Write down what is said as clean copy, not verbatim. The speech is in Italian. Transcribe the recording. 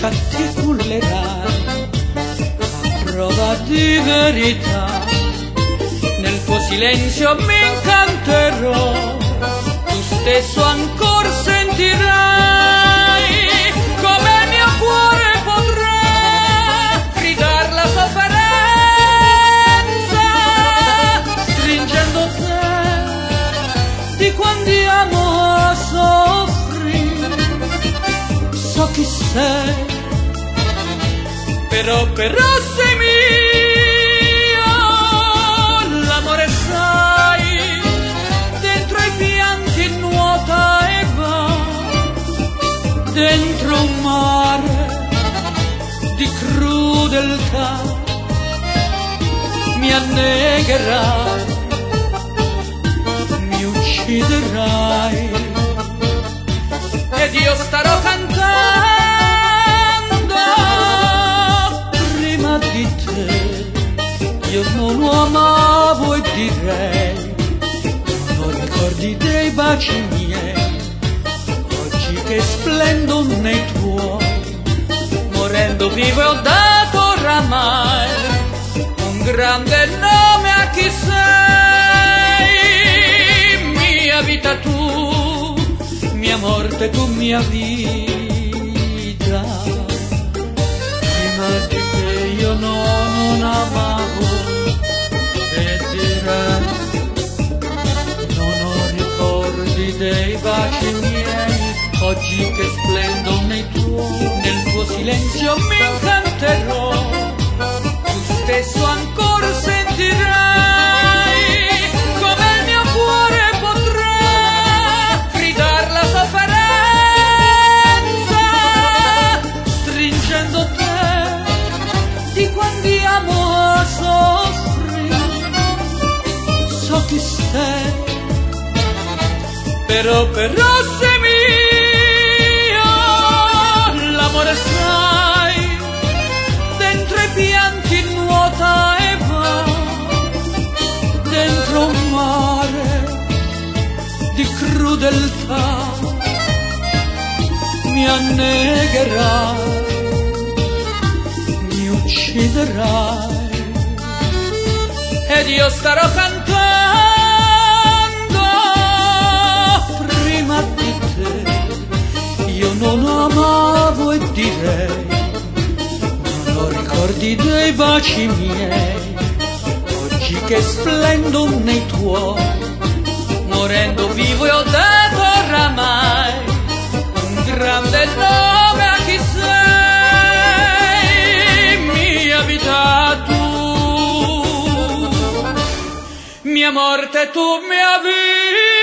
bocca ti cullerai a prova di verità. Nel tuo silenzio mi incanterò, tu stesso ancor sentirai come il mio cuore potrà gridar la sofferenza, stringendo te di quanti amo soffri. So chi sei, però sei mio, l'amore sai, dentro i pianti nuota e va, dentro un mare di crudeltà, mi annegherai, mi ucciderai, ed io starò cantando prima di te. Io non lo amavo e direi non ho ricordi dei baci miei, oggi che splendo nei tuoi, morendo vivo e ho dato oramai un grande nome a chi sei. Mia vita tu, mia morte tu, mia vita. Prima di te io non amavo e direi non ho ricordi dei baci miei, oggi che splendo nel tuo silenzio mi incanterò, tu stesso ancor sentirai come il mio cuore potrà gridar la sofferenza, stringendo te di quanti amo soffri. So chi sei, però sei mio, l'amore sai, dentro i pianti nuota e va, dentro un mare di crudeltà, mi annegherai, mi ucciderai, ed io starò cantando prima di te. Io non amavo e direi non ho ricordi dei baci miei, oggi che splendo nei tuoi, morendo vivo e ho dato oramai un grande nome a chi sei. Mia vita tu, mia morte tu, mia vita.